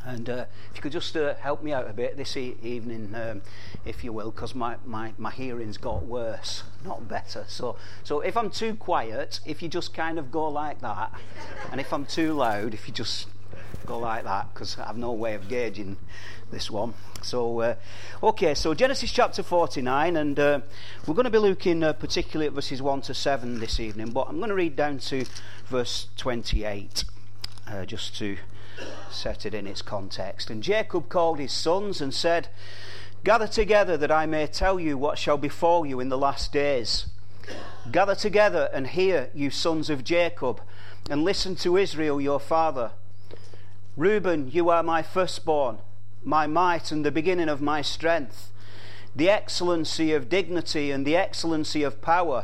And if you could just help me out a bit this evening, if you will, because my hearing's got worse, not better. So if I'm too quiet, if you just kind of go like that, and if I'm too loud, if you just go like that, because I have no way of gauging this one. So, okay, so Genesis chapter 49, and we're going to be looking particularly at verses 1 to 7 this evening, but I'm going to read down to verse 28, just to set it in its context. And Jacob called his sons and said, "Gather together that I may tell you what shall befall you in the last days. Gather together and hear, you sons of Jacob, and listen to Israel your father. Reuben, you are my firstborn, my might and the beginning of my strength, the excellency of dignity and the excellency of power.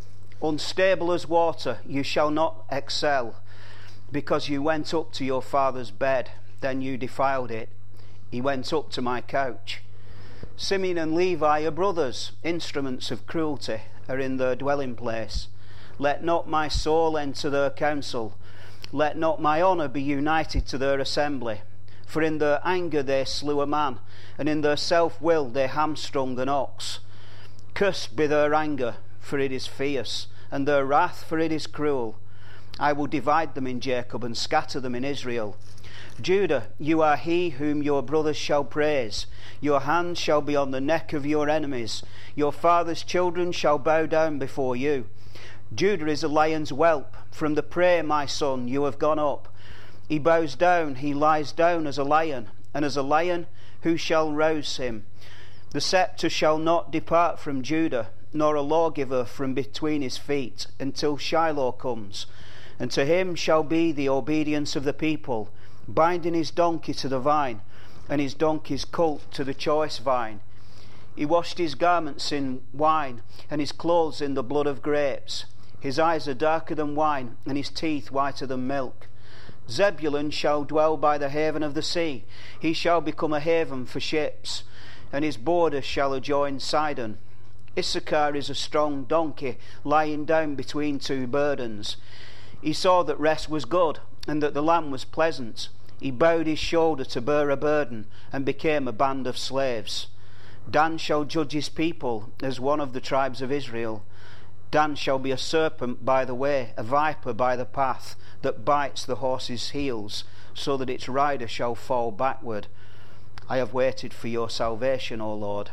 Unstable as water, you shall not excel, because you went up to your father's bed, then you defiled it. He went up to my couch. Simeon and Levi are brothers, instruments of cruelty are in their dwelling place. Let not my soul enter their council, let not my honour be united to their assembly. For in their anger they slew a man, and in their self-will they hamstrung an ox. Cursed be their anger, for it is fierce, and their wrath, for it is cruel. I will divide them in Jacob and scatter them in Israel. Judah, you are he whom your brothers shall praise. Your hand shall be on the neck of your enemies. Your father's children shall bow down before you. Judah is a lion's whelp. From the prey, my son, you have gone up. He bows down, he lies down as a lion, and as a lion, who shall rouse him? The sceptre shall not depart from Judah, nor a lawgiver from between his feet, until Shiloh comes. And to him shall be the obedience of the people, binding his donkey to the vine, and his donkey's colt to the choice vine. He washed his garments in wine, and his clothes in the blood of grapes. His eyes are darker than wine, and his teeth whiter than milk. Zebulun shall dwell by the haven of the sea. He shall become a haven for ships, and his borders shall adjoin Sidon. Issachar is a strong donkey, lying down between two burdens. He saw that rest was good, and that the land was pleasant. He bowed his shoulder to bear a burden, and became a band of slaves. Dan shall judge his people as one of the tribes of Israel. Dan shall be a serpent by the way, a viper by the path, that bites the horse's heels, so that its rider shall fall backward. I have waited for your salvation, O Lord.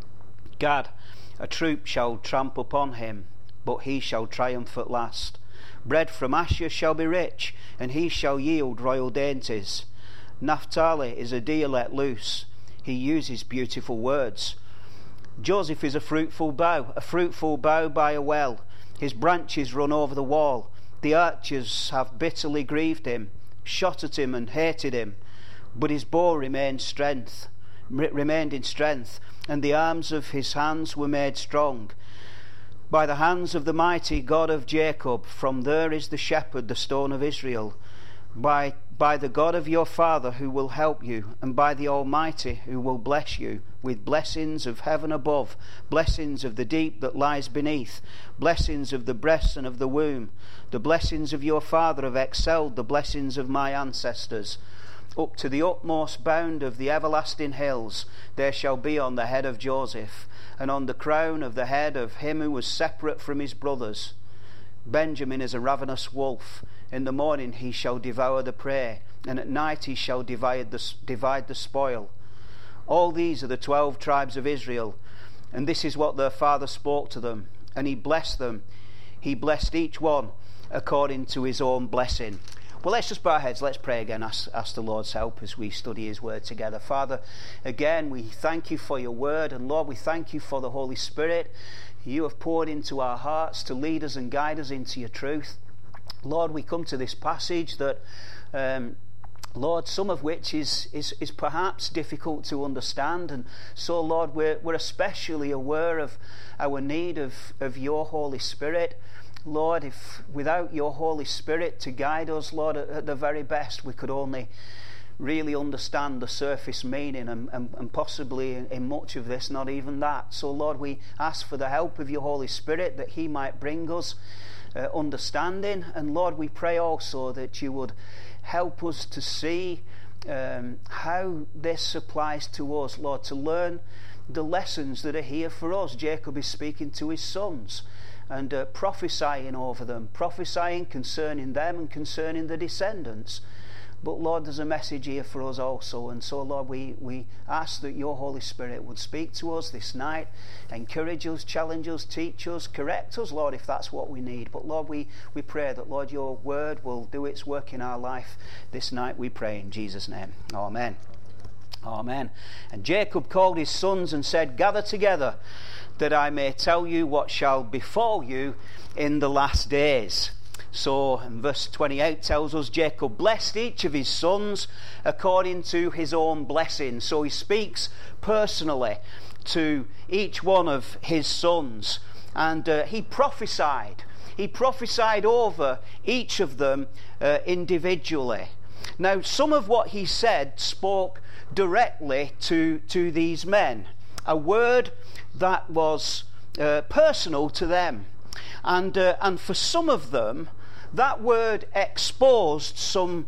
Gad, a troop shall tramp upon him, but he shall triumph at last. Bread from Asher shall be rich, and he shall yield royal dainties. Naphtali is a deer let loose. He uses beautiful words. Joseph is a fruitful bough by a well. His branches run over the wall. The archers have bitterly grieved him, shot at him and hated him. But his bow remained in strength, and the arms of his hands were made strong. By the hands of the mighty God of Jacob, from there is the shepherd, the stone of Israel. By the God of your father who will help you, and by the Almighty who will bless you, with blessings of heaven above, blessings of the deep that lies beneath, blessings of the breast and of the womb. The blessings of your father have excelled the blessings of my ancestors. Up to the utmost bound of the everlasting hills there shall be on the head of Joseph, and on the crown of the head of him who was separate from his brothers. Benjamin is a ravenous wolf. In the morning he shall devour the prey, and at night he shall divide the spoil. All these are the 12 tribes of Israel, and this is what their father spoke to them. And he blessed them. He blessed each one according to his own blessing. Well, let's just bow our heads. Let's pray again. Ask the Lord's help as we study his word together. Father, again, we thank you for your word. And Lord, we thank you for the Holy Spirit you have poured into our hearts to lead us and guide us into your truth. Lord, we come to this passage that, Lord, some of which is perhaps difficult to understand. And so, Lord, we're especially aware of our need of your Holy Spirit. Lord, if without your Holy Spirit to guide us, Lord, at the very best, we could only really understand the surface meaning, and possibly in much of this, not even that. So, Lord, we ask for the help of your Holy Spirit, that he might bring us understanding. And, Lord, we pray also that you would help us to see how this applies to us, Lord, to learn the lessons that are here for us. Jacob is speaking to his sons and prophesying over them, prophesying concerning them and concerning the descendants. But Lord, there's a message here for us also. And so, Lord, we ask that your Holy Spirit would speak to us this night, encourage us, challenge us, teach us, correct us, Lord, if that's what we need. But Lord, we pray that, Lord, your word will do its work in our life this night, we pray in Jesus' name. Amen. Amen. And Jacob called his sons and said, "Gather together, that I may tell you what shall befall you in the last days." So, verse 28 tells us Jacob blessed each of his sons according to his own blessing. So he speaks personally to each one of his sons. And he prophesied. He prophesied over each of them individually. Now, some of what he said spoke directly to these men. A word that was personal to them. And for some of them, that word exposed some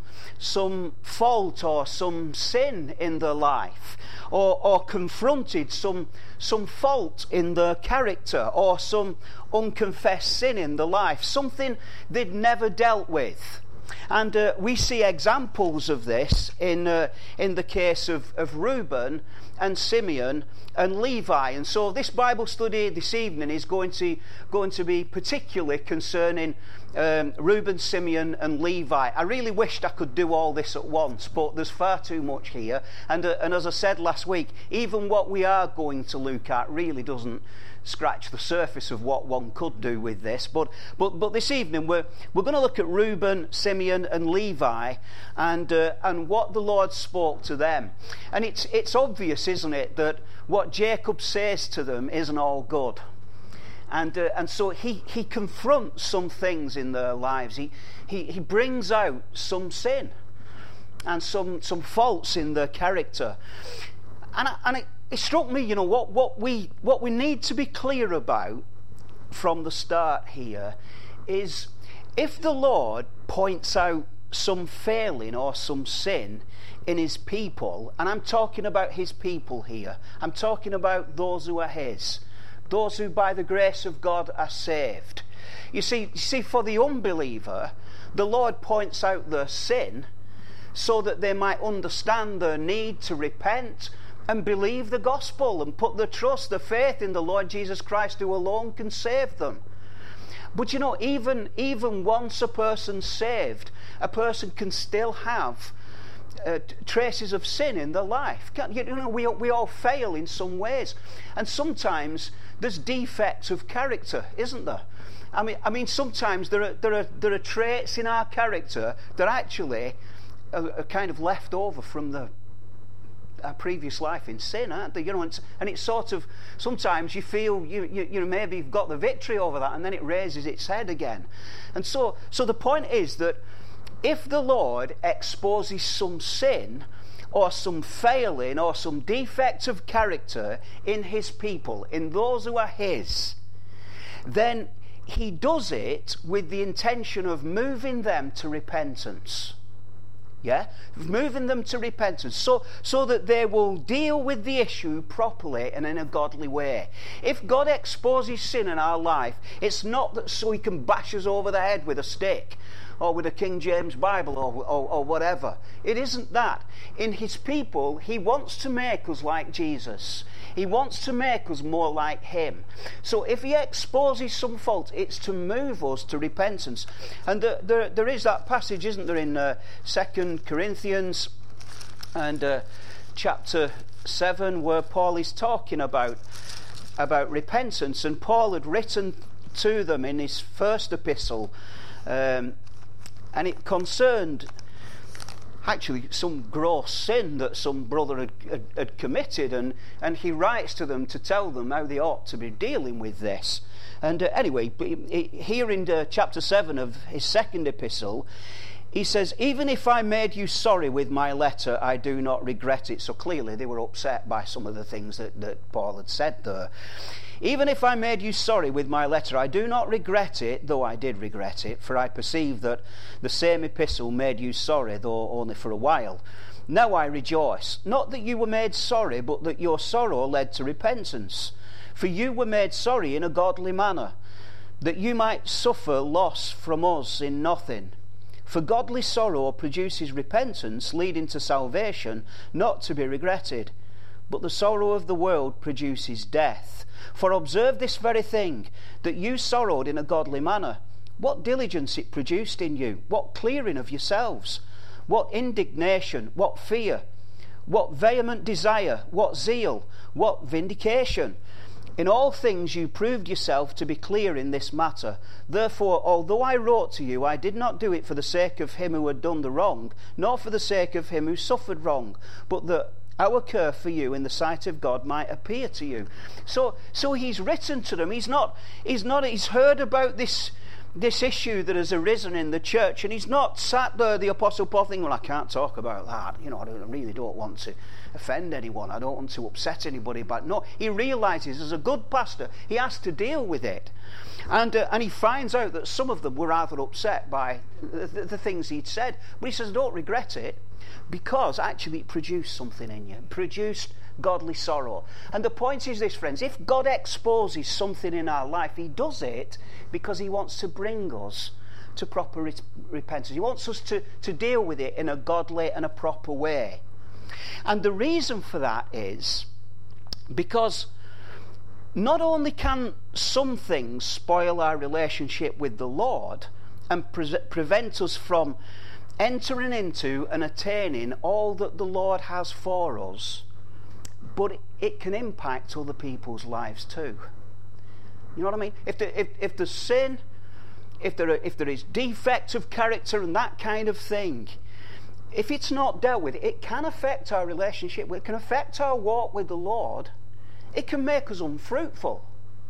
fault or some sin in their life, or confronted some fault in their character, or some unconfessed sin in their life, something they'd never dealt with. And we see examples of this in the case of Reuben and Simeon and Levi. And so this Bible study this evening is going to be particularly concerning Reuben, Simeon and Levi. I really wished I could do all this at once, but there's far too much here. And as I said last week, even what we are going to look at really doesn't scratch the surface of what one could do with this. But this evening we're going to look at Reuben, Simeon and Levi and what the Lord spoke to them. And it's obvious, isn't it, that what Jacob says to them isn't all good. And so he confronts some things in their lives. He brings out some sin and some faults in their character. And it struck me, what we need to be clear about from the start here is, if the Lord points out some failing or some sin in his people, and I'm talking about his people here, I'm talking about those who are his, those who by the grace of God are saved. You see, for the unbeliever, the Lord points out their sin so that they might understand their need to repent and believe the gospel and put their trust, their faith in the Lord Jesus Christ, who alone can save them. But even once a person's saved, a person can still have traces of sin in their life. We all fail in some ways, and sometimes there's defects of character, isn't there? I mean, sometimes there are traits in our character that actually are kind of left over from our previous life in sin, aren't they? And it's sort of, sometimes you feel you maybe you've got the victory over that, and then it raises its head again. And so the point is that if the Lord exposes some sin or some failing or some defect of character in his people, in those who are his, then he does it with the intention of moving them to repentance. Yeah? Moving them to repentance so that they will deal with the issue properly and in a godly way. If God exposes sin in our life, it's not that so he can bash us over the head with a stick or with a King James Bible or whatever. It isn't that. In his people, he wants to make us like Jesus. He wants to make us more like him. So if he exposes some fault, it's to move us to repentance. And there is that passage, isn't there, in 2 Corinthians and chapter 7, where Paul is talking about repentance. And Paul had written to them in his first epistle, and it concerned actually some gross sin that some brother had committed, and he writes to them to tell them how they ought to be dealing with this. And anyway, here in chapter 7 of his second epistle, he says, "Even if I made you sorry with my letter, I do not regret it." So clearly they were upset by some of the things that Paul had said there. "Even if I made you sorry with my letter, I do not regret it, though I did regret it, for I perceive that the same epistle made you sorry, though only for a while. Now I rejoice, not that you were made sorry, but that your sorrow led to repentance. For you were made sorry in a godly manner, that you might suffer loss from us in nothing. For godly sorrow produces repentance, leading to salvation, not to be regretted. But the sorrow of the world produces death. For observe this very thing, that you sorrowed in a godly manner. What diligence it produced in you, what clearing of yourselves, what indignation, what fear, what vehement desire, what zeal, what vindication. In all things you proved yourself to be clear in this matter. Therefore, although I wrote to you, I did not do it for the sake of him who had done the wrong, nor for the sake of him who suffered wrong, but that our care for you in the sight of God might appear to you. So he's written to them. He's heard about this issue that has arisen in the church, and he's not sat there, the Apostle Paul, thinking, well, I can't talk about that. I really don't want to offend anyone. I don't want to upset anybody. But no, he realizes as a good pastor, he has to deal with it. And he finds out that some of them were rather upset by the things he'd said. But he says, don't regret it, because actually it produced something in you. It produced godly sorrow. And the point is this, friends, if God exposes something in our life, he does it because he wants to bring us to proper repentance. He wants us to deal with it in a godly and a proper way. And the reason for that is because not only can some things spoil our relationship with the Lord and prevent us from entering into and attaining all that the Lord has for us, but it can impact other people's lives too. You know what I mean? If there's sin, if there is defect of character and that kind of thing, if it's not dealt with, it can affect our relationship. It can affect our walk with the Lord. It can make us unfruitful,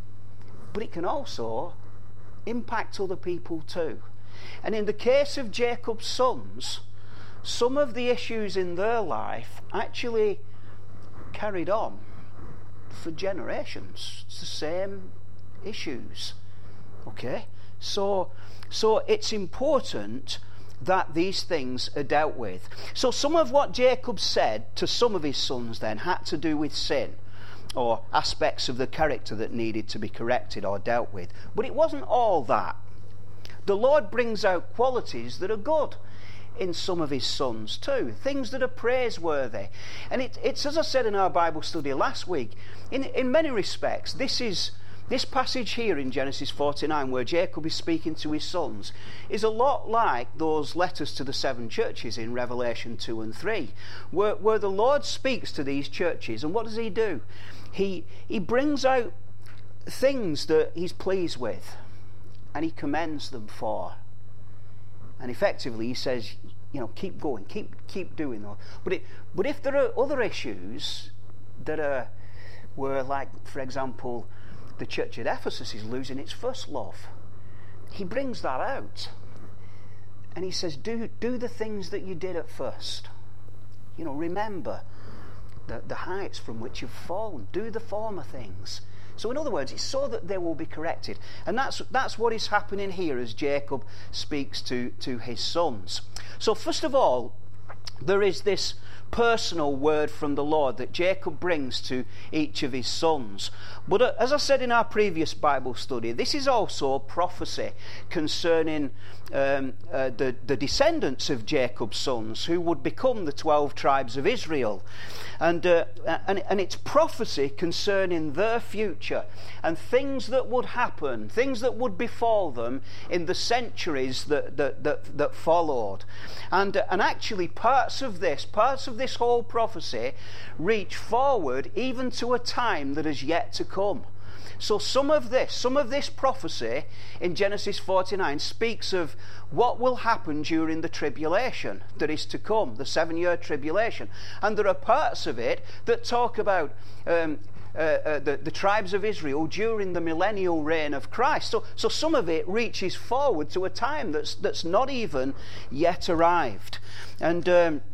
but it can also impact other people too. And in the case of Jacob's sons, some of the issues in their life actually carried on for generations. It's the same issues. Okay? So it's important that these things are dealt with. So some of what Jacob said to some of his sons then had to do with sin, or aspects of the character that needed to be corrected or dealt with. But it wasn't all that. The Lord brings out qualities that are good in some of his sons too, things that are praiseworthy. And it's as I said in our Bible study last week, in many respects, this passage here in Genesis 49 where Jacob is speaking to his sons is a lot like those letters to the 7 churches in Revelation 2 and 3, where the Lord speaks to these churches, and what does he do? He brings out things that he's pleased with, and he commends them for. And effectively he says, keep going, keep doing that. But if there are other issues that were like, for example, the church at Ephesus is losing its first love, he brings that out. And he says, do the things that you did at first. Remember the heights from which you've fallen. Do the former things. So in other words, it's so that they will be corrected. And that's what is happening here as Jacob speaks to his sons. So first of all, there is this personal word from the Lord that Jacob brings to each of his sons. But as I said in our previous Bible study, this is also prophecy concerning the descendants of Jacob's sons, who would become the 12 tribes of Israel. And it's prophecy concerning their future and things that would happen, things that would befall them in the centuries that followed. And actually parts of this whole prophecy reach forward even to a time that is yet to come. So some of this prophecy in Genesis 49 speaks of what will happen during the tribulation that is to come, the 7-year tribulation. And there are parts of it that talk about the tribes of Israel during the millennial reign of Christ. So some of it reaches forward to a time that's not even yet arrived. And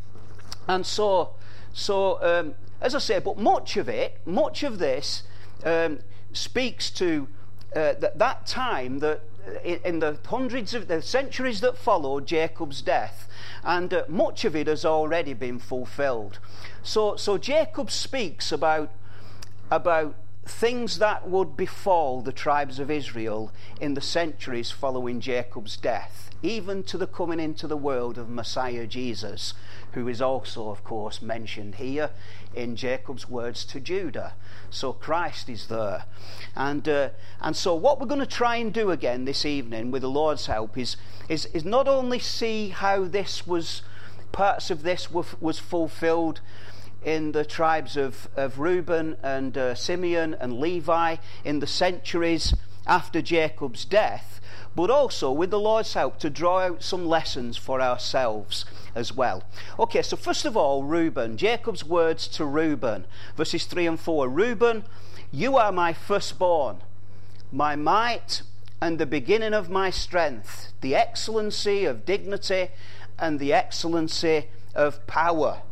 so as I say, but much of this speaks to that time that in the hundreds of the centuries that followed Jacob's death, and much of it has already been fulfilled. So Jacob speaks about things that would befall the tribes of Israel in the centuries following Jacob's death, even to the coming into the world of Messiah Jesus, who is also, of course, mentioned here in Jacob's words to Judah. So Christ is there. And so what we're going to try and do again this evening with the Lord's help is not only see how parts of this was fulfilled in the tribes of Reuben and Simeon and Levi in the centuries after Jacob's death, but also with the Lord's help to draw out some lessons for ourselves as well. Okay, so first of all, Reuben, Jacob's words to Reuben, verses 3 and 4. Reuben, you are my firstborn, my might and the beginning of my strength, the excellency of dignity and the excellency of power.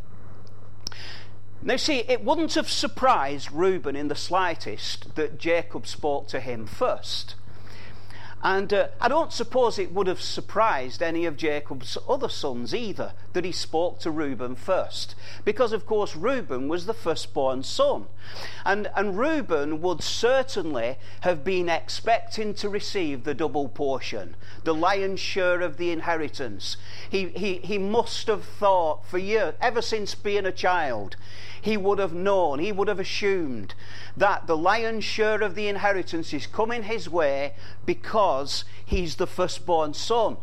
Now see, it wouldn't have surprised Reuben in the slightest that Jacob spoke to him first. And I don't suppose it would have surprised any of Jacob's other sons either that he spoke to Reuben first. Because, of course, Reuben was the firstborn son. And Reuben would certainly have been expecting to receive the double portion, the lion's share of the inheritance. He must have thought for years, ever since being a child, he would have known, he would have assumed that the lion's share of the inheritance is coming his way because he's the firstborn son.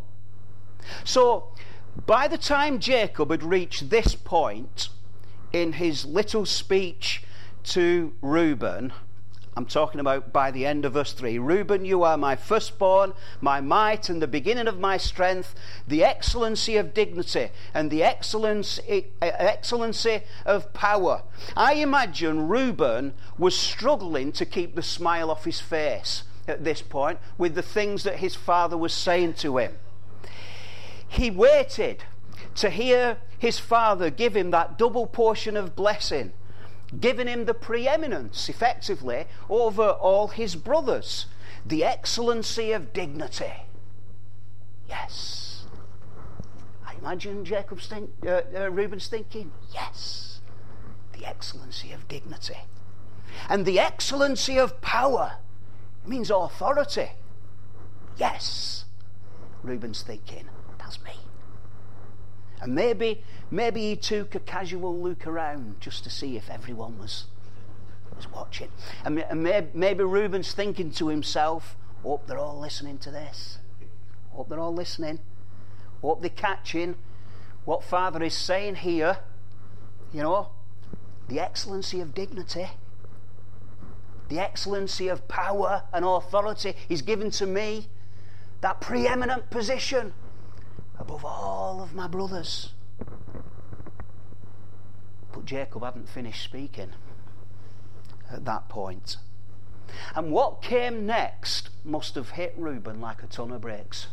So, by the time Jacob had reached this point in his little speech to Reuben, I'm talking about by the end of verse 3, Reuben, you are my firstborn, my might and the beginning of my strength, the excellency of dignity and the excellency of power. I imagine Reuben was struggling to keep the smile off his face at this point with the things that his father was saying to him. He waited to hear his father give him that double portion of blessing, giving him the preeminence, effectively, over all his brothers. The excellency of dignity. Yes. I imagine Reuben's thinking, yes, the excellency of dignity. And the excellency of power. It means authority. Yes. Reuben's thinking, that's me. And maybe he took a casual look around just to see if everyone was watching. And maybe Reuben's thinking to himself, hope they're all listening to this. Hope they're all listening. Hope they're catching what Father is saying here. You know, the excellency of dignity, the excellency of power and authority is given to me. That preeminent position above all of my brothers. But Jacob hadn't finished speaking at that point. And what came next must have hit Reuben like a ton of bricks.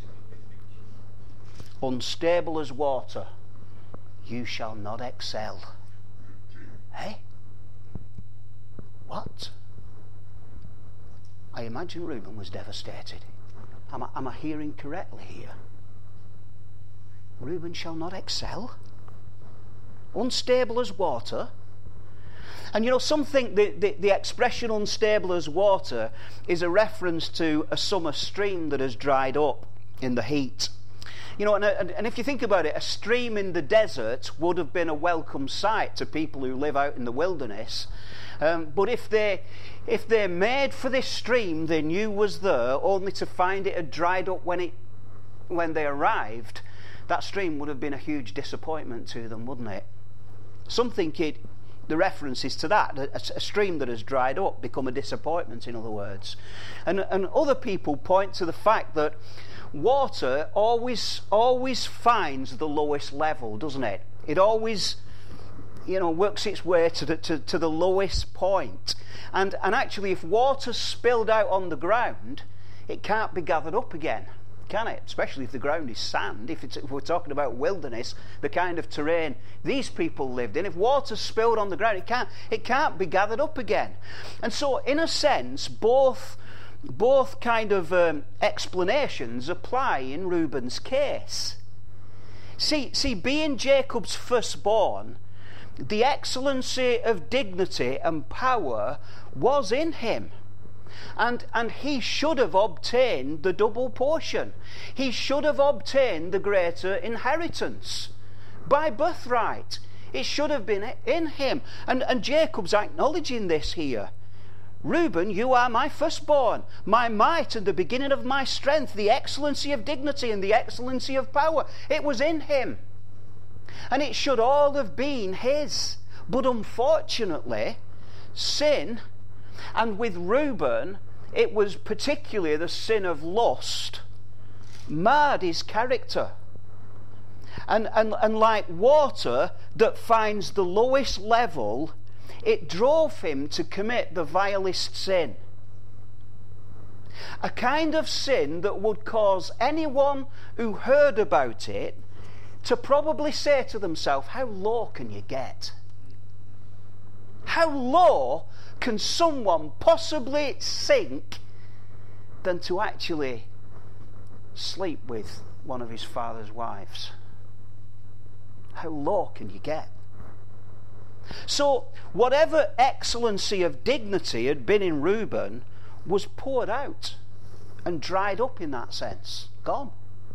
Unstable as water, you shall not excel. Hey? What? I imagine Reuben was devastated. Am I hearing correctly here? Reuben shall not excel? Unstable as water? And you know, some think the expression unstable as water is a reference to a summer stream that has dried up in the heat. You know, and if you think about it, a stream in the desert would have been a welcome sight to people who live out in the wilderness. But if they're made for this stream they knew was there, only to find it had dried up when they arrived, that stream would have been a huge disappointment to them, wouldn't it? Some think the reference is to that, a stream that has dried up, become a disappointment, in other words. And other people point to the fact that water always finds the lowest level, doesn't it? It always, you know, works its way to the lowest point. And actually, if water's spilled out on the ground, it can't be gathered up again, can it? Especially if the ground is sand. If we're talking about wilderness, the kind of terrain these people lived in, if water's spilled on the ground, it can't be gathered up again. And so, in a sense, both both kind of explanations apply in Reuben's case. See, being Jacob's firstborn, the excellency of dignity and power was in him. And he should have obtained the double portion. He should have obtained the greater inheritance by birthright. It should have been in him. And Jacob's acknowledging this here. Reuben, you are my firstborn, my might and the beginning of my strength, the excellency of dignity and the excellency of power. It was in him. And it should all have been his. But unfortunately, sin, and with Reuben, it was particularly the sin of lust, marred his character. And like water that finds the lowest level, it drove him to commit the vilest sin. A kind of sin that would cause anyone who heard about it to probably say to themselves, how low can you get? How low can someone possibly sink than to actually sleep with one of his father's wives? How low can you get? So whatever excellency of dignity had been in Reuben was poured out and dried up in that sense. Gone.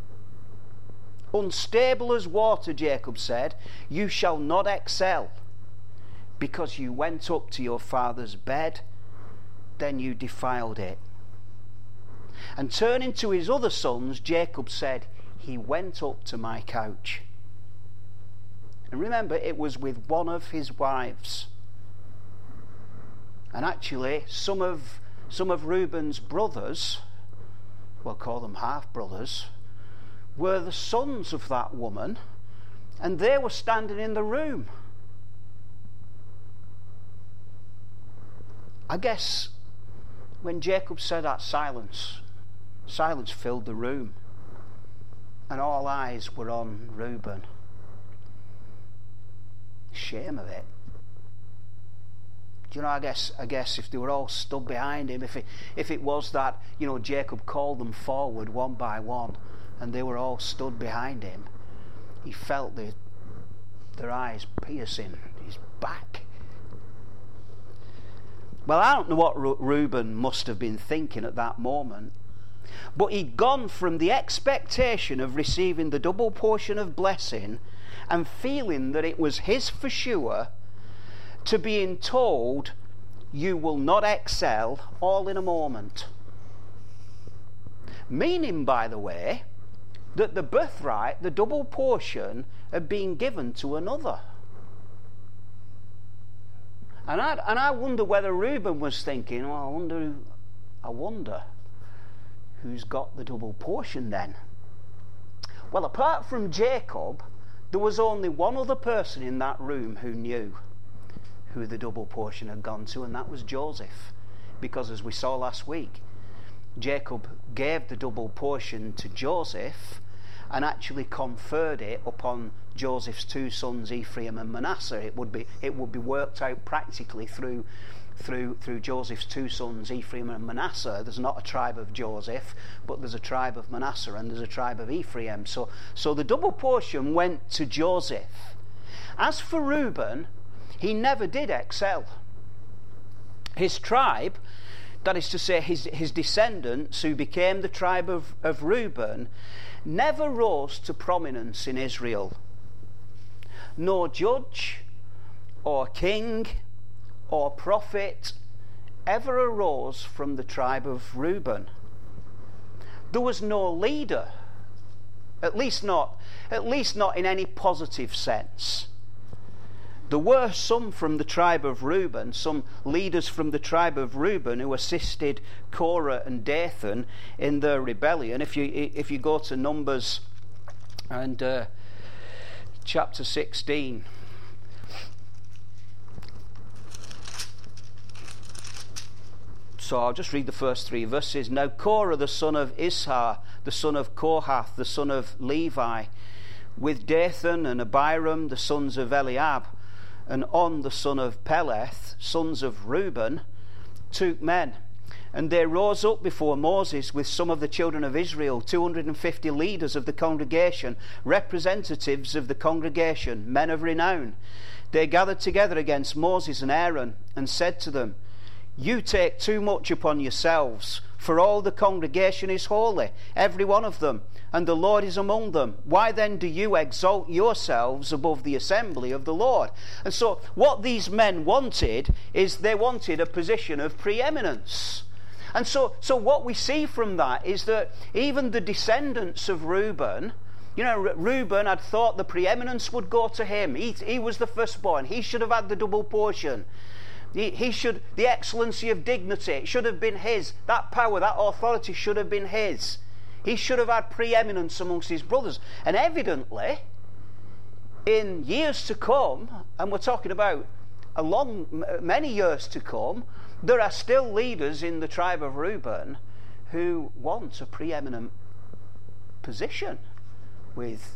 Unstable as water, Jacob said, you shall not excel, because you went up to your father's bed, then you defiled it. And turning to his other sons, Jacob said, he went up to my couch. And remember, it was with one of his wives. And actually, some of Reuben's brothers, we'll call them half-brothers, were the sons of that woman, and they were standing in the room. I guess when Jacob said that, silence filled the room, and all eyes were on Reuben. Shame of it. Do you know, I guess if they were all stood behind him, if it was that, you know, Jacob called them forward one by one and they were all stood behind him, he felt their eyes piercing his back. Well, I don't know what Reuben must have been thinking at that moment, but he'd gone from the expectation of receiving the double portion of blessing and feeling that it was his for sure, to being told, you will not excel, all in a moment. Meaning, by the way, that the birthright, the double portion, had been given to another. And I wonder whether Reuben was thinking, well, I wonder who's got the double portion then. Well, apart from Jacob, there was only one other person in that room who knew who the double portion had gone to, and that was Joseph. Because as we saw last week, Jacob gave the double portion to Joseph and actually conferred it upon Joseph's two sons, Ephraim and Manasseh. It would be worked out practically through Joseph's two sons, Ephraim and Manasseh. There's not a tribe of Joseph, but there's a tribe of Manasseh and there's a tribe of Ephraim. So the double portion went to Joseph. As for Reuben, he never did excel. His tribe, that is to say his descendants who became the tribe of Reuben, never rose to prominence in Israel. No judge or king or prophet ever arose from the tribe of Reuben. There was no leader, at least not in any positive sense. There were some from the tribe of Reuben, some leaders from the tribe of Reuben who assisted Korah and Dathan in their rebellion. If you go to Numbers and chapter 16, so I'll just read the first 3 verses. Now Korah the son of Ishar, the son of Kohath, the son of Levi, with Dathan and Abiram, the sons of Eliab, and On the son of Peleth, sons of Reuben, took men And they rose up before Moses with some of the children of Israel, 250 leaders of the congregation, representatives of the congregation, men of renown. They gathered together against Moses and Aaron and said to them, "You take too much upon yourselves, for all the congregation is holy, every one of them, and the Lord is among them. Why then do you exalt yourselves above the assembly of the Lord?" And so what these men wanted is they wanted a position of preeminence. And so what we see from that is that even the descendants of Reuben, Reuben had thought the preeminence would go to him. He was the firstborn. He should have had the double portion. The excellency of dignity, it should have been his. That power, that authority should have been his. He should have had preeminence amongst his brothers. And evidently, in years to come, and we're talking about many years to come, there are still leaders in the tribe of Reuben who want a preeminent position with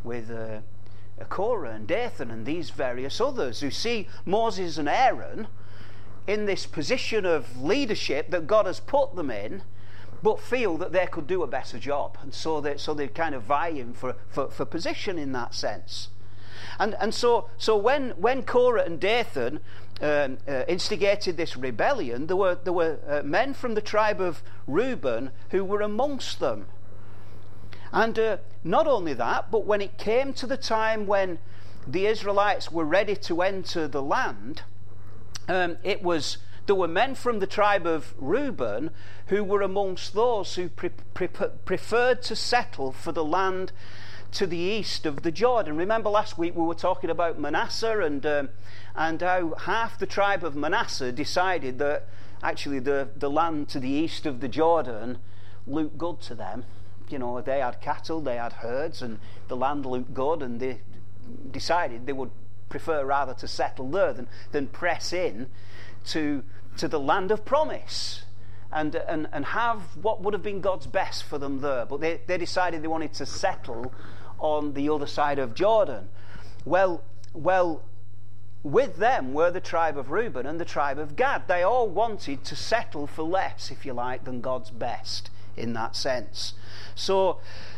Korah and Dathan and these various others who see Moses and Aaron in this position of leadership that God has put them in, but feel that they could do a better job, and so they're kind of vying for position in that sense. And so when Korah and Dathan instigated this rebellion, there were men from the tribe of Reuben who were amongst them. And not only that, but when it came to the time when the Israelites were ready to enter the land, there were men from the tribe of Reuben who were amongst those who preferred to settle for the land to the east of the Jordan. Remember last week we were talking about Manasseh and how half the tribe of Manasseh decided that actually the land to the east of the Jordan looked good to them. They had cattle, they had herds, and the land looked good, and they decided they would prefer rather to settle there than press in to the land of promise and have what would have been God's best for them there. But they decided they wanted to settle on the other side of Jordan. Well, with them were the tribe of Reuben and the tribe of Gad. They all wanted to settle for less, if you like, than God's best in that sense. So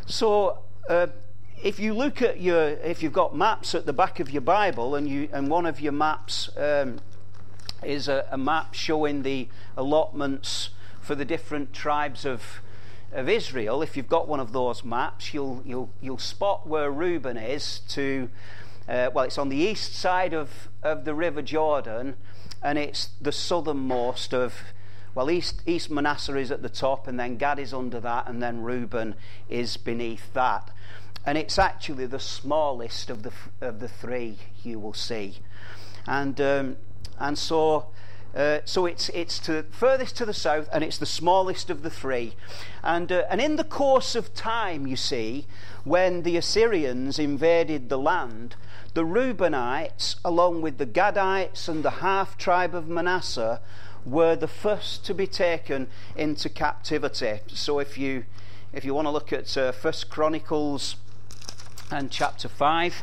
if you look at if you've got maps at the back of your Bible, and one of your maps is a map showing the allotments for the different tribes of Israel. If you've got one of those maps, you'll spot where Reuben is it's on the east side of the River Jordan, and it's the southernmost of. Well, East Manasseh is at the top, and then Gad is under that, and then Reuben is beneath that. And it's actually the smallest of the three, you will see. And so it's furthest to the south, and it's the smallest of the three. And in the course of time, you see, when the Assyrians invaded the land, the Reubenites, along with the Gadites and the half tribe of Manasseh, were the first to be taken into captivity. So if you want to look at 1 Chronicles and chapter 5,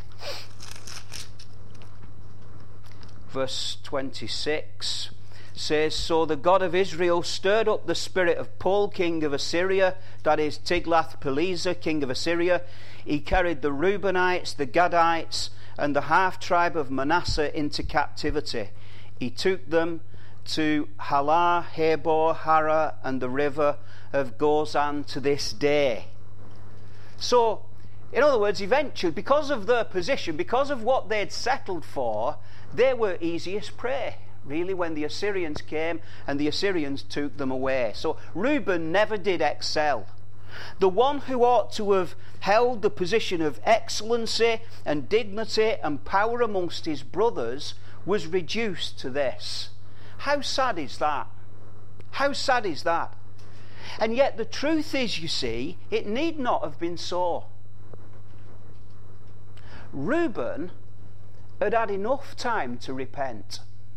verse 26 says, "So the God of Israel stirred up the spirit of Pul, king of Assyria," that is Tiglath-Pileser, king of Assyria. "He carried the Reubenites, the Gadites, and the half tribe of Manasseh into captivity. He took them to Halah, Habor, Hara, and the river of Gozan to this day." So, in other words, eventually, because of their position, because of what they'd settled for, they were easiest prey, really, when the Assyrians came and the Assyrians took them away. So Reuben never did excel. The one who ought to have held the position of excellency and dignity and power amongst his brothers was reduced to this. How sad is that? How sad is that? And yet the truth is, you see, it need not have been so. Reuben had had enough time to repent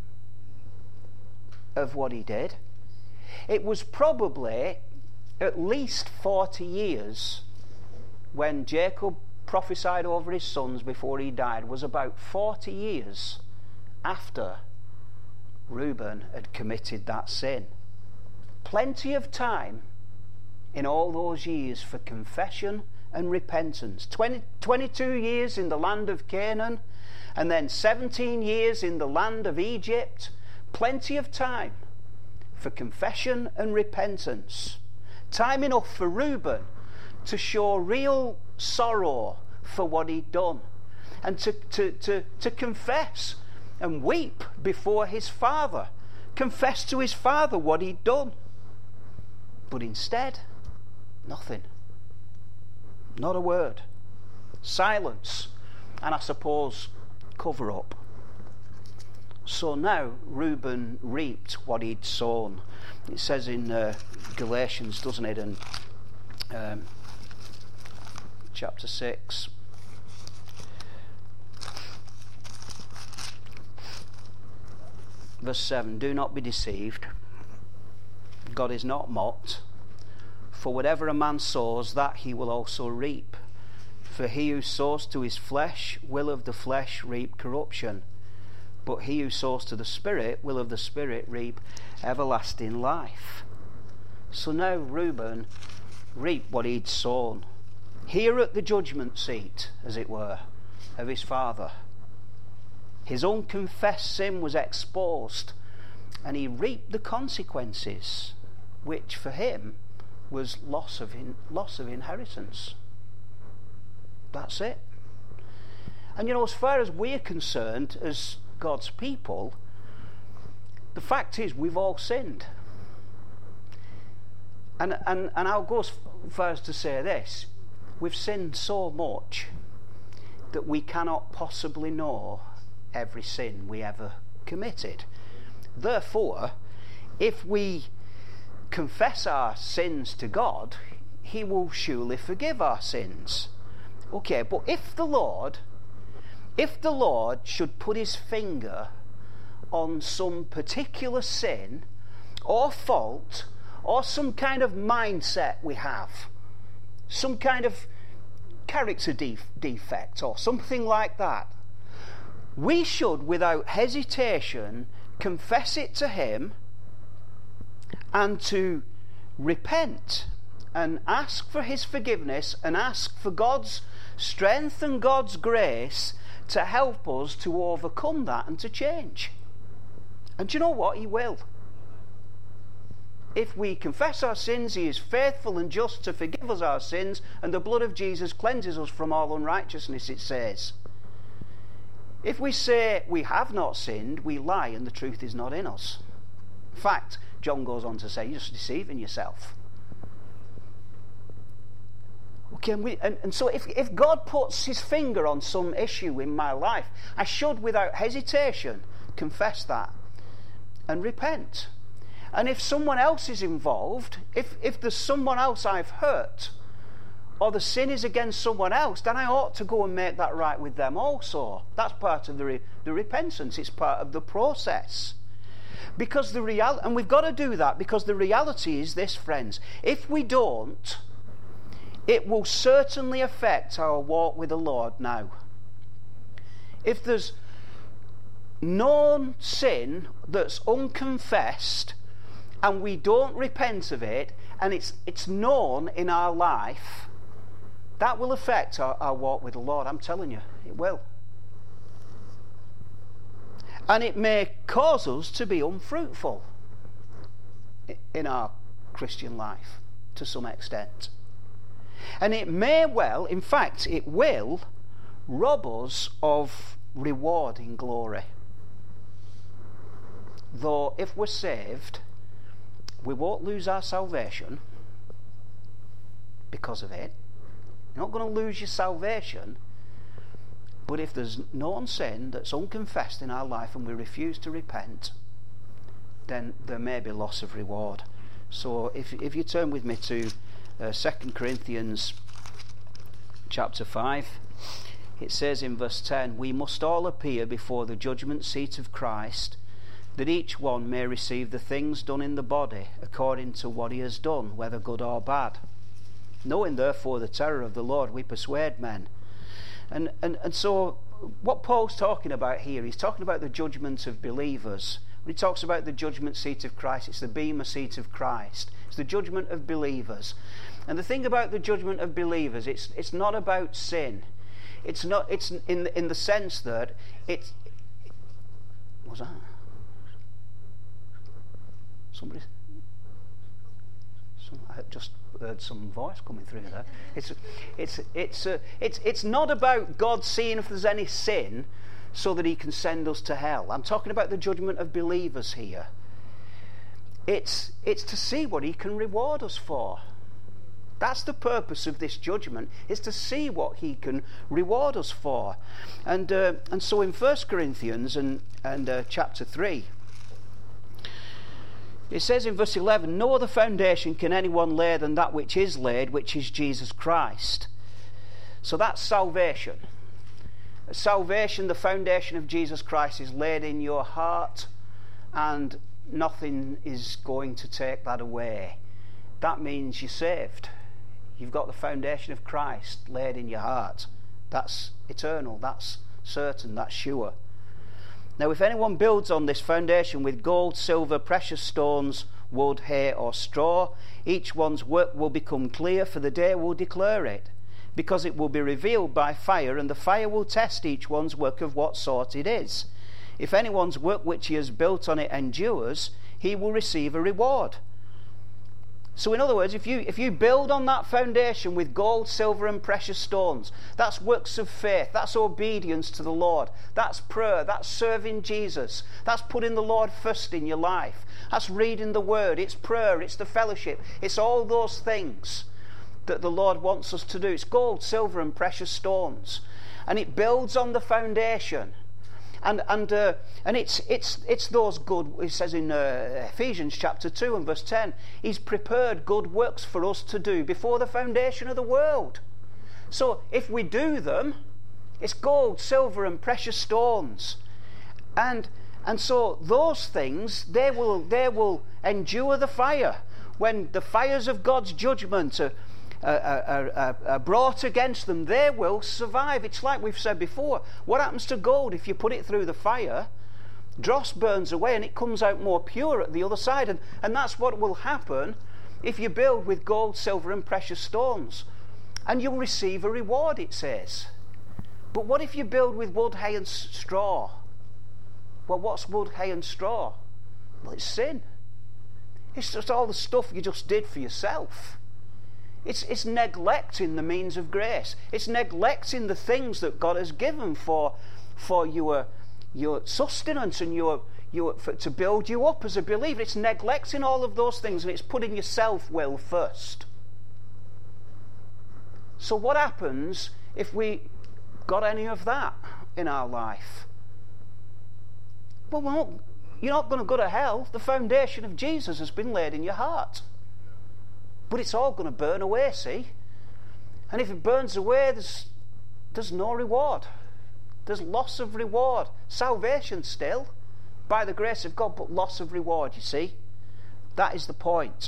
of what he did. It was probably at least 40 years when Jacob prophesied over his sons before he died, was about 40 years after Reuben had committed that sin. plenty of time in all those years for confession and repentance. 22 years in the land of Canaan, and then 17 years in the land of Egypt. Plenty of time for confession and repentance. Time enough for Reuben to show real sorrow for what he'd done, and to confess and weep before his father. Confess to his father what he'd done. But instead, nothing. Not a word. Silence. And I suppose cover up. So now Reuben reaped what he'd sown. It says in Galatians, doesn't it, and chapter 6. Verse 7, do not be deceived. God is not mocked. For whatever a man sows, that he will also reap. For he who sows to his flesh will of the flesh reap corruption. But he who sows to the Spirit will of the Spirit reap everlasting life. So now Reuben reaped what he'd sown. Here at the judgment seat, as it were, of his father. His unconfessed sin was exposed, and he reaped the consequences, which for him was loss of inheritance. That's it. And as far as we're concerned, as God's people, the fact is we've all sinned. And I'll go as far as to say this: we've sinned so much that we cannot possibly know every sin we ever committed. Therefore, if we confess our sins to God, he will surely forgive our sins. Okay, but if the Lord should put his finger on some particular sin or fault or some kind of mindset we have, some kind of character defect or something like that, we should, without hesitation, confess it to him and to repent and ask for his forgiveness and ask for God's strength and God's grace to help us to overcome that and to change. And do you know what? He will. If we confess our sins, he is faithful and just to forgive us our sins, and the blood of Jesus cleanses us from all unrighteousness, it says. If we say we have not sinned, we lie and the truth is not in us. In fact, John goes on to say, you're just deceiving yourself. Okay, and so if God puts his finger on some issue in my life, I should, without hesitation, confess that and repent. And if someone else is involved, if there's someone else I've hurt, or the sin is against someone else, then I ought to go and make that right with them also. That's part of the repentance. It's part of the process. Because and we've got to do that, because the reality is this, friends. If we don't, it will certainly affect our walk with the Lord now. If there's known sin that's unconfessed and we don't repent of it, and it's known in our life, that will affect our walk with the Lord. I'm telling you, it will. And it may cause us to be unfruitful in our Christian life to some extent. And it may well, in fact, it will rob us of reward in glory. Though if we're saved, we won't lose our salvation because of it. You're not going to lose your salvation. But if there's known sin that's unconfessed in our life and we refuse to repent, then there may be loss of reward. So if you turn with me to 2 Corinthians chapter 5, it says in verse 10, we must all appear before the judgment seat of Christ, that each one may receive the things done in the body according to what he has done, whether good or bad. Knowing therefore the terror of the Lord, we persuade men. And so what Paul's talking about here, he's talking about the judgment of believers When he talks about the judgment seat of Christ, it's the bema seat of Christ. It's the judgment of believers. And the thing about the judgment of believers, it's not about sin. It's in the sense that it's... What was that? I just heard some voice coming through there. It's not about God seeing if there's any sin so that he can send us to hell. I'm talking about the judgment of believers here. It's to see what he can reward us for. That's the purpose of this judgment, is to see what he can reward us for. And so in 1 Corinthians and chapter 3, it says in verse 11, no other foundation can anyone lay than that which is laid, which is Jesus Christ. So that's salvation. Salvation, the foundation of Jesus Christ, is laid in your heart, and nothing is going to take that away. That means you're saved. You've got the foundation of Christ laid in your heart. That's eternal, that's certain, that's sure. Now, if anyone builds on this foundation with gold, silver, precious stones, wood, hay, or straw, each one's work will become clear, for the day will declare it, because it will be revealed by fire, and the fire will test each one's work of what sort it is. If anyone's work which he has built on it endures, he will receive a reward. So in other words, if you build on that foundation with gold, silver and precious stones, that's works of faith, that's obedience to the Lord, that's prayer, that's serving Jesus, that's putting the Lord first in your life, that's reading the Word, it's prayer, it's the fellowship, it's all those things that the Lord wants us to do. It's gold, silver and precious stones, and it builds on the foundation. And it's those good, it says in Ephesians chapter 2 and verse 10, he's prepared good works for us to do before the foundation of the world. So if we do them, it's gold, silver and precious stones. And so those things, they will endure the fire. When the fires of God's judgment are brought against them, they will survive. It's like we've said before, what happens to gold if you put it through the fire? Dross burns away and it comes out more pure at the other side, and that's what will happen if you build with gold, silver and precious stones, and you'll receive a reward, it says. But what if you build with wood, hay and straw? Well, what's wood, hay and straw? Well, it's sin. It's just all the stuff you just did for yourself. It's neglecting the means of grace. It's neglecting the things that God has given for your sustenance and to build you up as a believer. It's neglecting all of those things, and it's putting your self-will first. So what happens if we got any of that in our life? Well, you're not going to go to hell. The foundation of Jesus has been laid in your heart. But it's all going to burn away, see? And if it burns away, there's no reward. There's loss of reward. Salvation still, by the grace of God, but loss of reward, you see? That is the point.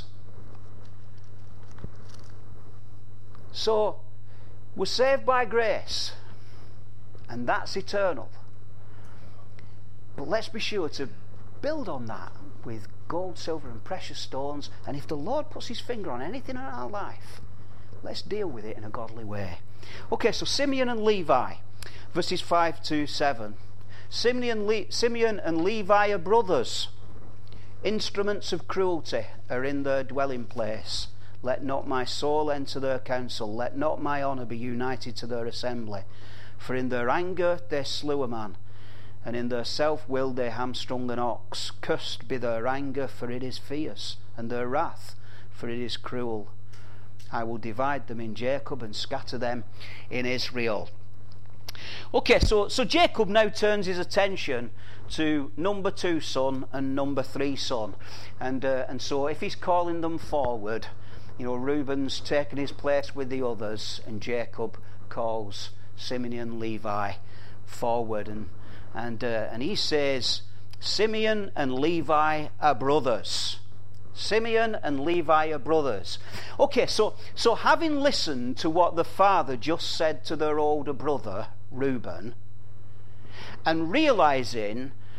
So, we're saved by grace, and that's eternal. But let's be sure to build on that with gold, silver and precious stones, and if the Lord puts his finger on anything in our life, let's deal with it in a godly way. Okay, so Simeon and Levi, verses 5 to 7. Simeon and Levi are brothers. Instruments of cruelty are in their dwelling place. Let not my soul enter their council. Let not my honour be united to their assembly. For in their anger they slew a man, and in their self-will they hamstrung an ox. Cursed be their anger, for it is fierce, and their wrath, for it is cruel. I will divide them in Jacob and scatter them in Israel. Okay, so Jacob now turns his attention to number 2 son and number 3 son. And so if he's calling them forward, Reuben's taken his place with the others, and Jacob calls Simeon and Levi forward. And he says, Simeon and Levi are brothers. Simeon and Levi are brothers. Okay, so having listened to what the father just said to their older brother, Reuben, and realizing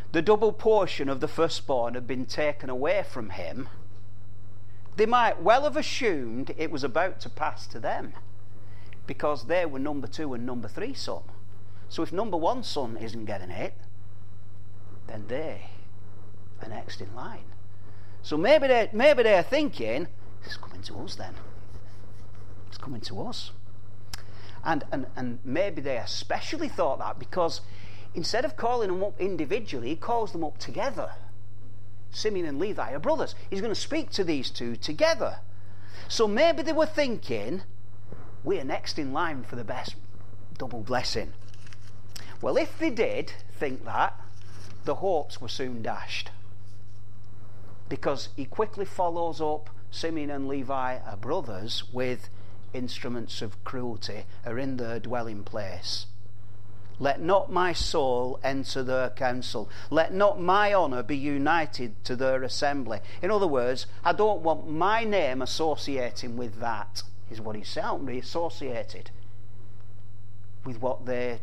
the double portion of the firstborn had been taken away from him, they might well have assumed it was about to pass to them, because they were number 2 and number 3 son. So if number 1 son isn't getting it, then they are next in line. So maybe they're thinking, it's coming to us then. It's coming to us. And maybe they especially thought that because instead of calling them up individually, he calls them up together. Simeon and Levi are brothers. He's going to speak to these two together. So maybe they were thinking, we're next in line for the best double blessing. Well, if they did think that, the hopes were soon dashed. Because he quickly follows up, Simeon and Levi are brothers, with instruments of cruelty are in their dwelling place. Let not my soul enter their council. Let not my honour be united to their assembly. In other words, I don't want my name associating with that, is what he's saying. I don't want to be associated with what they're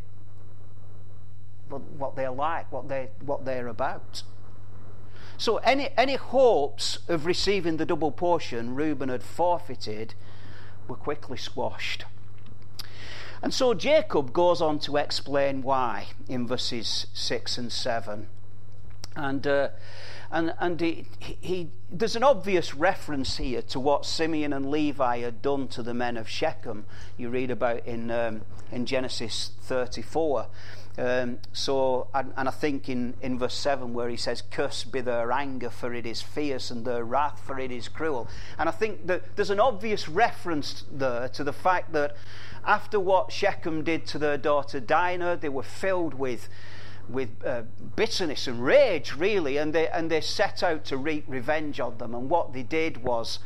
like, what they're about. So any hopes of receiving the double portion Reuben had forfeited were quickly squashed. And so Jacob goes on to explain why in verses 6 and 7. And there's an obvious reference here to what Simeon and Levi had done to the men of Shechem. You read about in Genesis 34. And I think in verse 7 where he says, cursed be their anger, for it is fierce, and their wrath, for it is cruel. And I think that there's an obvious reference there to the fact that after what Shechem did to their daughter Dinah, they were filled with bitterness and rage, really, and they set out to wreak revenge on them. And what they did was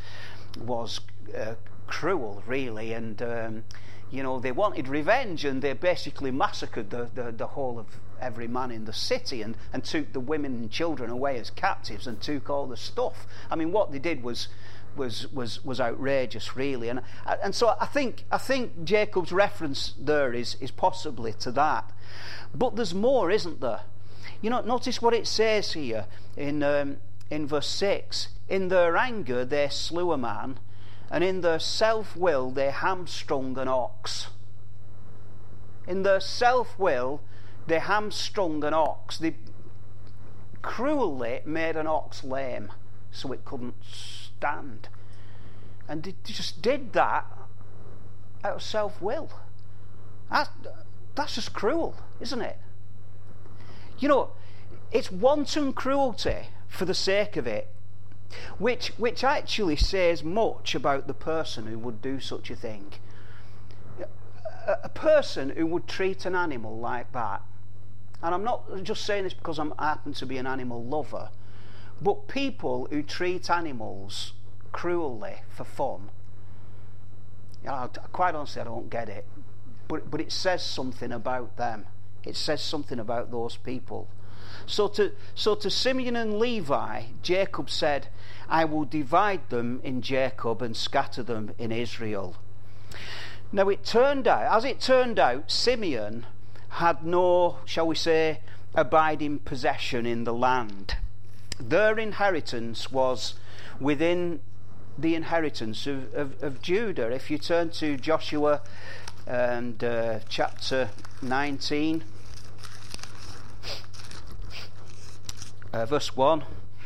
cruel, really, and they wanted revenge, and they basically massacred the whole of every man in the city, and took the women and children away as captives, and took all the stuff. I mean, what they did was outrageous, really, and so I think Jacob's reference there is possibly to that. But there's more, isn't there? Notice what it says here in verse 6. In their anger they slew a man, and in their self-will they hamstrung an ox. In their self-will they hamstrung an ox. They cruelly made an ox lame so it couldn't stand. And they just did that out of self-will. That's just cruel, isn't it? It's wanton cruelty for the sake of it, which actually says much about the person who would do such a thing. A person who would treat an animal like that, and I'm not just saying this because I happen to be an animal lover, but people who treat animals cruelly for fun, quite honestly I don't get it, but it says something about them. It says something about those people. So to Simeon and Levi, Jacob said, I will divide them in Jacob and scatter them in Israel. Now as it turned out, Simeon had no, shall we say, abiding possession in the land. Their inheritance was within the inheritance of Judah. If you turn to Joshua and chapter 19, verse 1.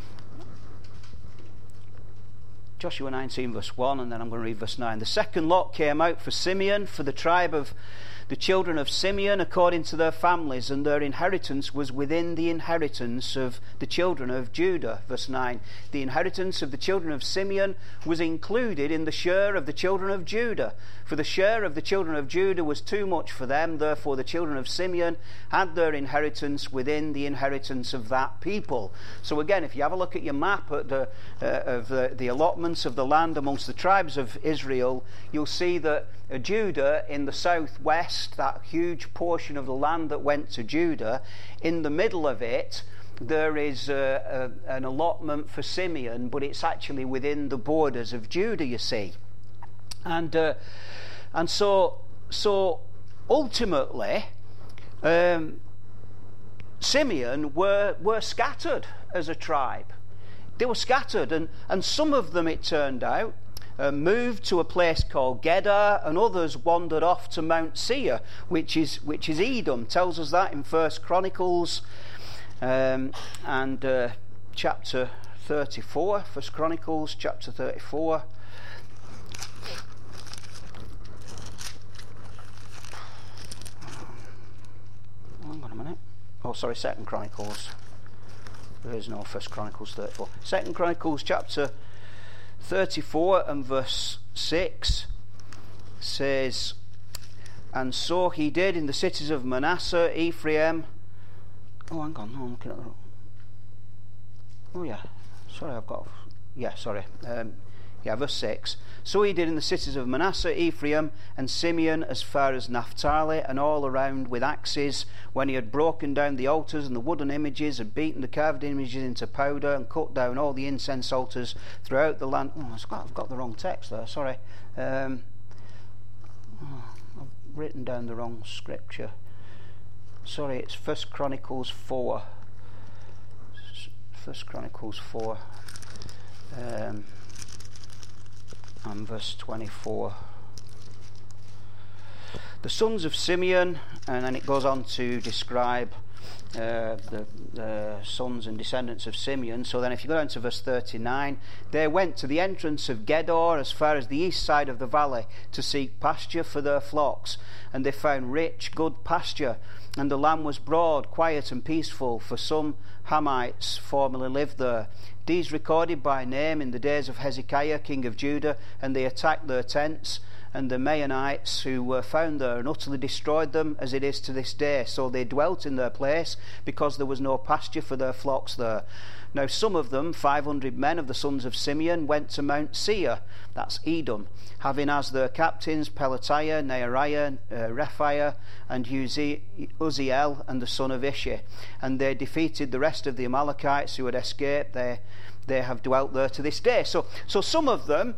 Joshua 19 verse 1, and then I'm going to read verse 9. The second lot came out for Simeon, for the tribe of the children of Simeon according to their families, and their inheritance was within the inheritance of the children of Judah. Verse 9. The inheritance of the children of Simeon was included in the share of the children of Judah, for the share of the children of Judah was too much for them. Therefore the children of Simeon had their inheritance within the inheritance of that people. So again, if you have a look at your map at the allotments of the land amongst the tribes of Israel, you'll see that Judah in the southwest, that huge portion of the land that went to Judah, in the middle of it there is an allotment for Simeon, but it's actually within the borders of Judah, you see. And so ultimately Simeon were scattered as a tribe. They were scattered, and some of them, it turned out, moved to a place called Gedar, and others wandered off to Mount Seir, which is Edom. Tells us that in 1 Chronicles and chapter 34. 1 Chronicles chapter 34. Hang on a minute. Oh, sorry, 2 Chronicles. There is no 1 Chronicles 34. 2 Chronicles chapter 34 and verse 6 says, "And so he did in the cities of Manasseh, Ephraim." Oh, hang on, no, I'm looking at the wrong. Oh, yeah. Sorry, verse 6. "So he did in the cities of Manasseh, Ephraim, and Simeon as far as Naphtali, and all around with axes, when he had broken down the altars and the wooden images, and beaten the carved images into powder, and cut down all the incense altars throughout the land." Oh, I've got the wrong text there, sorry. I've written down the wrong scripture. Sorry, it's 1 Chronicles 4. 1 Chronicles 4. And verse 24. "The sons of Simeon," and then it goes on to describe the sons and descendants of Simeon. So then if you go down to verse 39, "They went to the entrance of Gedor as far as the east side of the valley to seek pasture for their flocks, and they found rich, good pasture, and the land was broad, quiet and peaceful, for some Hamites formerly lived there. These recorded by name in the days of Hezekiah, king of Judah, and they attacked their tents, and the Maonites who were found there, and utterly destroyed them, as it is to this day. So they dwelt in their place, because there was no pasture for their flocks there. Now some of them, 500 men of the sons of Simeon, went to Mount Seir," that's Edom, "having as their captains Pelatiah, Neariah, Rephaiah, and Uzziel, and the son of Ishi. And they defeated the rest of the Amalekites who had escaped. They have dwelt there to this day." So some of them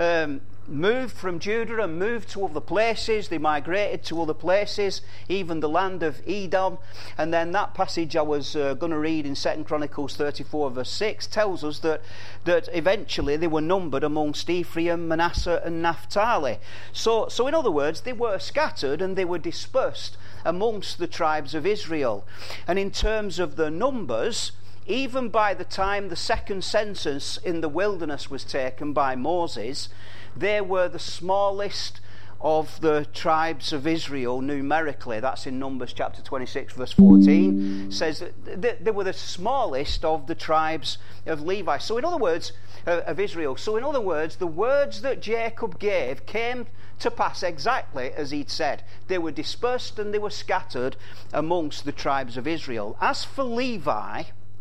moved from Judah and moved to other places. They migrated to other places, even the land of Edom. And then that passage I was going to read in 2 Chronicles 34 verse 6 tells us that eventually they were numbered amongst Ephraim, Manasseh and Naphtali. So in other words, they were scattered and they were dispersed amongst the tribes of Israel. And in terms of the numbers, even by the time the second census in the wilderness was taken by Moses, they were the smallest of the tribes of Israel numerically. That's in Numbers chapter 26 verse 14. Says that they were the smallest of the tribes of Levi. So in other words, of Israel. So in other words, the words that Jacob gave came to pass exactly as he'd said. They were dispersed and they were scattered amongst the tribes of Israel. As for Levi,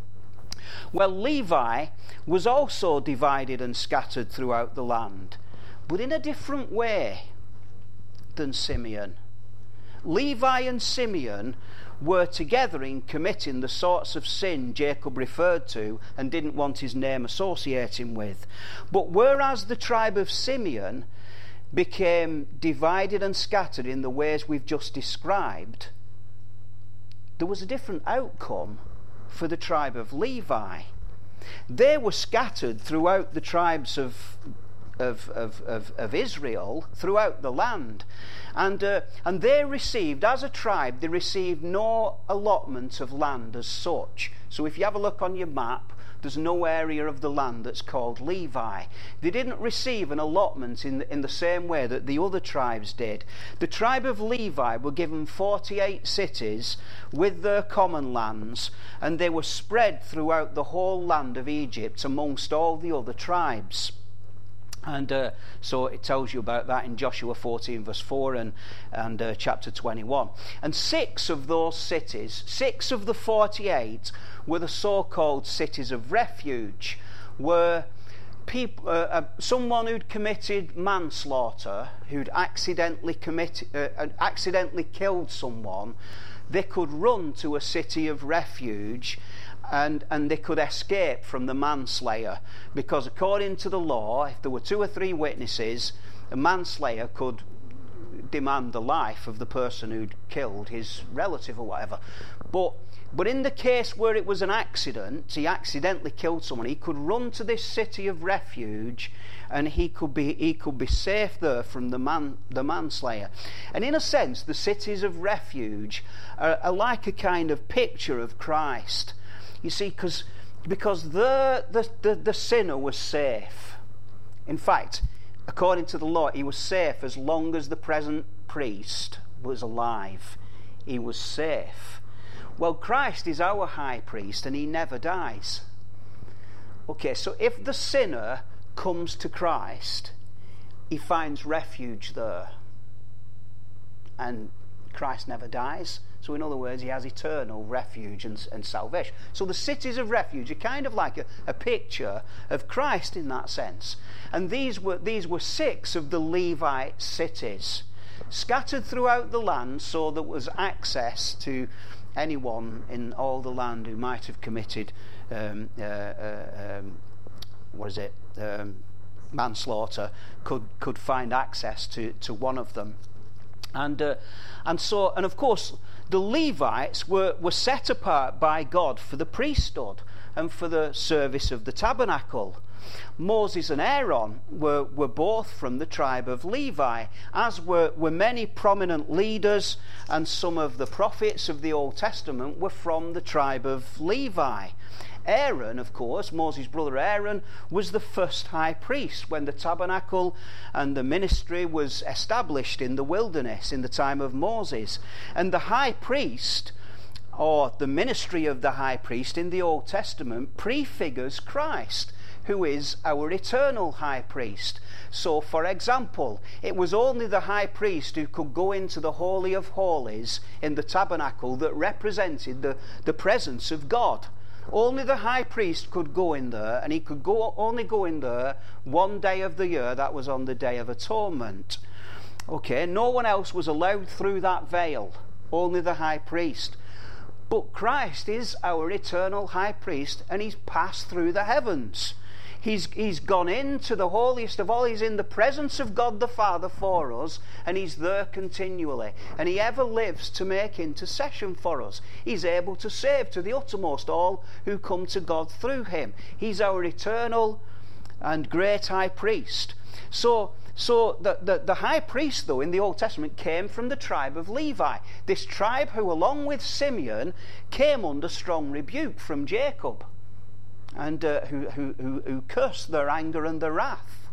well, Levi was also divided and scattered throughout the land, but in a different way than Simeon. Levi and Simeon were together in committing the sorts of sin Jacob referred to and didn't want his name associating with. But whereas the tribe of Simeon became divided and scattered in the ways we've just described, there was a different outcome for the tribe of Levi. They were scattered throughout the tribes of Israel, throughout the land, and they received, as a tribe, they received no allotment of land as such. So if you have a look on your map, there's no area of the land that's called Levi. They didn't receive an allotment in the same way that the other tribes did. The tribe of Levi were given 48 cities with their common lands, and they were spread throughout the whole land of Egypt amongst all the other tribes. And so it tells you about that in Joshua 14 verse 4 and chapter 21. And 6 of those cities, 6 of the 48, were the so-called cities of refuge, where people, someone who'd committed manslaughter, who'd accidentally killed someone, they could run to a city of refuge and they could escape from the manslayer, because according to the law, if there were 2 or 3 witnesses, a manslayer could demand the life of the person who'd killed his relative or whatever. But in the case where it was an accident, he accidentally killed someone, he could run to this city of refuge, and he could be safe there from the manslayer. And in a sense, the cities of refuge are like a kind of picture of Christ. You see, because the sinner was safe. In fact, according to the law, he was safe as long as the present priest was alive. He was safe. Well, Christ is our high priest, and he never dies. Okay, so if the sinner comes to Christ, he finds refuge there. And Christ never dies. So in other words, he has eternal refuge and salvation. So the cities of refuge are kind of like a picture of Christ in that sense. And these were 6 of the Levite cities, scattered throughout the land, so there was access to anyone in all the land who might have committed manslaughter could find access to one of them. And of course the Levites were set apart by God for the priesthood and for the service of the tabernacle. Moses and Aaron were both from the tribe of Levi, as were many prominent leaders, and some of the prophets of the Old Testament were from the tribe of Levi. Aaron, of course, Moses' brother Aaron, was the first high priest when the tabernacle and the ministry was established in the wilderness in the time of Moses. And the high priest, or the ministry of the high priest in the Old Testament, prefigures Christ, who is our eternal high priest. So, for example, it was only the high priest who could go into the Holy of Holies in the tabernacle that represented the presence of God. Only the high priest could go in there, and he could only go in there one day of the year. That was on the Day of Atonement. Okay, no one else was allowed through that veil, only the high priest. But Christ is our eternal high priest, and he's passed through the heavens. He's gone into the holiest of all. He's in the presence of God the Father for us, and he's there continually. And he ever lives to make intercession for us. He's able to save to the uttermost all who come to God through him. He's our eternal and great high priest. So the high priest, though, in the Old Testament came from the tribe of Levi. This tribe who, along with Simeon, came under strong rebuke from Jacob, and who cursed their anger and their wrath.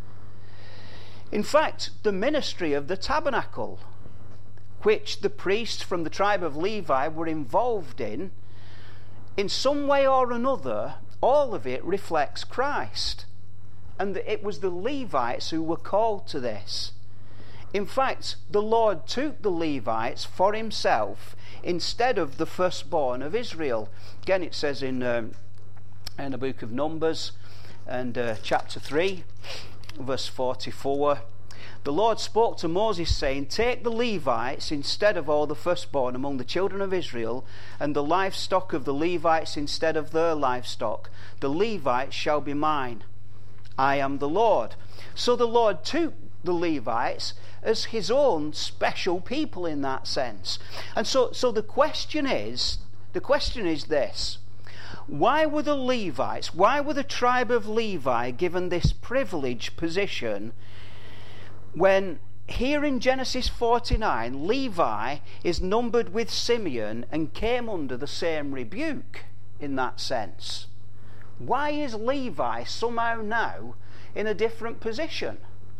In fact, the ministry of the tabernacle, which the priests from the tribe of Levi were involved in some way or another, all of it reflects Christ. And it was the Levites who were called to this. In fact, the Lord took the Levites for himself instead of the firstborn of Israel. Again, it says in the book of Numbers and chapter 3, verse 44, the Lord spoke to Moses, saying, take the Levites instead of all the firstborn among the children of Israel, and the livestock of the Levites instead of their livestock. The Levites shall be mine. I am the Lord. So the Lord took the Levites as his own special people in that sense. And so the question is this: why were the Levites, why were the tribe of Levi given this privileged position when here in Genesis 49 Levi is numbered with Simeon and came under the same rebuke in that sense? Why is Levi somehow now in a different position?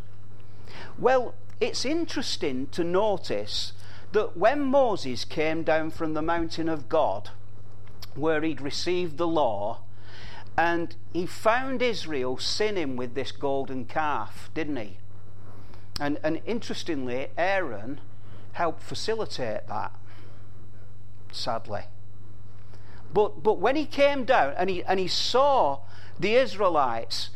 Well, it's interesting to notice that when Moses came down from the mountain of God, where he'd received the law, and he found Israel sinning with this golden calf, didn't he? And interestingly, Aaron helped facilitate that, sadly. But when he came down and he saw the Israelites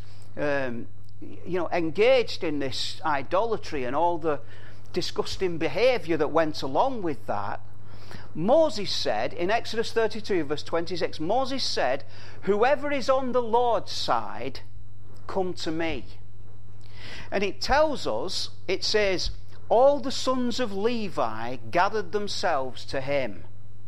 engaged in this idolatry and all the disgusting behaviour that went along with that, Moses said in Exodus 32 verse 26, Moses said, whoever is on the Lord's side, come to me. And it tells us, it says, all the sons of Levi gathered themselves to him.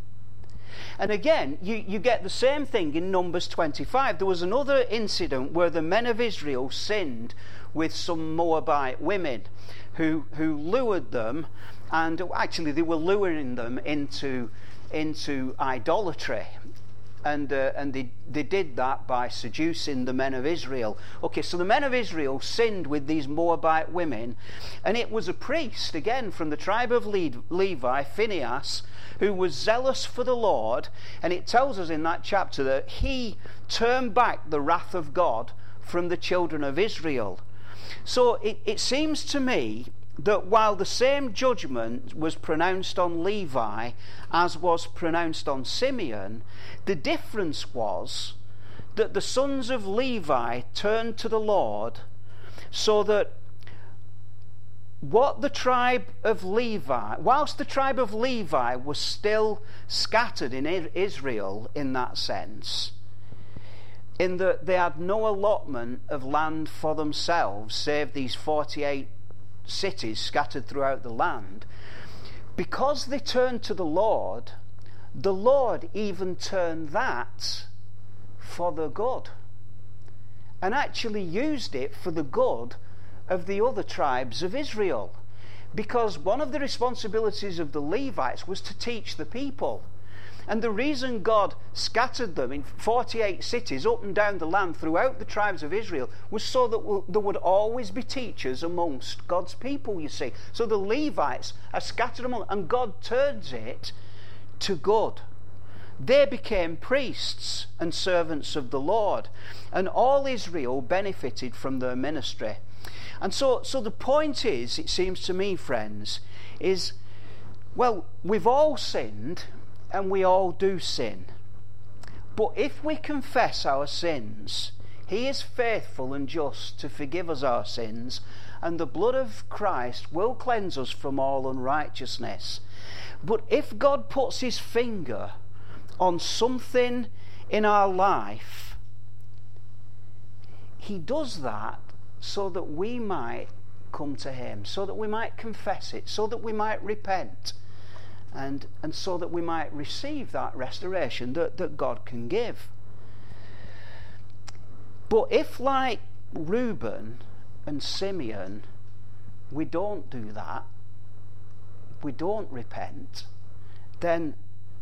And again, you get the same thing in Numbers 25. There was another incident where the men of Israel sinned with some Moabite women who lured them, and actually they were luring them into idolatry. And they did that by seducing the men of Israel. Okay, so the men of Israel sinned with these Moabite women, and it was a priest, again from the tribe of Levi, Phinehas, who was zealous for the Lord, and it tells us in that chapter that he turned back the wrath of God from the children of Israel. So it seems to me that while the same judgment was pronounced on Levi as was pronounced on Simeon, the difference was that the sons of Levi turned to the Lord, so that what the tribe of Levi, whilst the tribe of Levi was still scattered in Israel in that sense, in that they had no allotment of land for themselves, save these 48 cities scattered throughout the land, because they turned to the Lord even turned that for the good, and actually used it for the good of the other tribes of Israel. Because one of the responsibilities of the Levites was to teach the people. And the reason God scattered them in 48 cities up and down the land throughout the tribes of Israel was so that there would always be teachers amongst God's people, you see. So the Levites are scattered among, and God turns it to good. They became priests and servants of the Lord, and all Israel benefited from their ministry. And so the point is, it seems to me, friends, is, well, we've all sinned, and we all do sin. But if we confess our sins, he is faithful and just to forgive us our sins, and the blood of Christ will cleanse us from all unrighteousness. But if God puts his finger on something in our life, he does that so that we might come to him, so that we might confess it, so that we might repent, and so that we might receive that restoration that God can give. But if, like Reuben and Simeon, we don't do that, we don't repent, then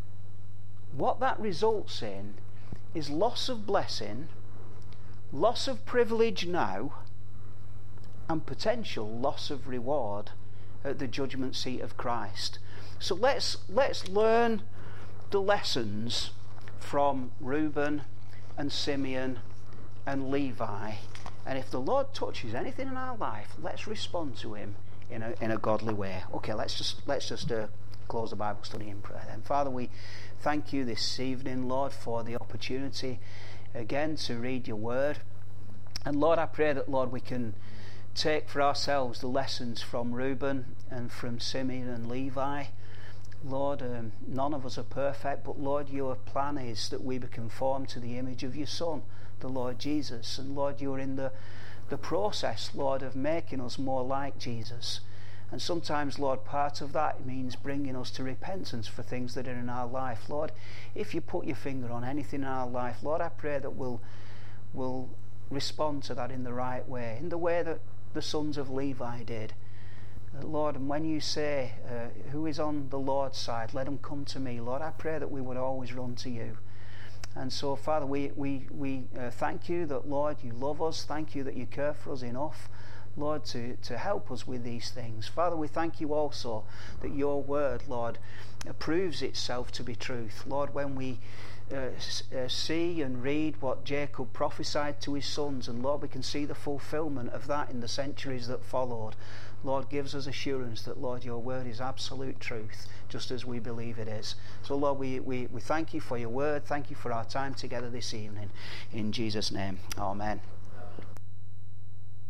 what that results in is loss of blessing, loss of privilege now, and potential loss of reward at the judgment seat of Christ. So let's learn the lessons from Reuben and Simeon and Levi, and if the Lord touches anything in our life, let's respond to him in a godly way. Okay, let's just close the Bible study in prayer. And Father, we thank you this evening, Lord, for the opportunity again to read your word. And Lord, I pray that, Lord, we can take for ourselves the lessons from Reuben and from Simeon and Levi. Lord, none of us are perfect, but Lord, your plan is that we be conformed to the image of your Son, the Lord Jesus. And Lord, you're in the process, Lord, of making us more like Jesus. And sometimes, Lord, part of that means bringing us to repentance for things that are in our life. Lord, if you put your finger on anything in our life, Lord, I pray that we'll respond to that in the right way, in the way that the sons of Levi did. Lord, and when you say, who is on the Lord's side, let him come to me. Lord, I pray that we would always run to you. And so, Father, we thank you that, Lord, you love us. Thank you that you care for us enough, Lord, to help us with these things. Father, we thank you also that your word, Lord, proves itself to be truth. Lord, when we see and read what Jacob prophesied to his sons, and Lord, we can see the fulfillment of that in the centuries that followed. Lord, gives us assurance that, Lord, your word is absolute truth, just as we believe it is. So, Lord, we thank you for your word. Thank you for our time together this evening. In Jesus' name, amen.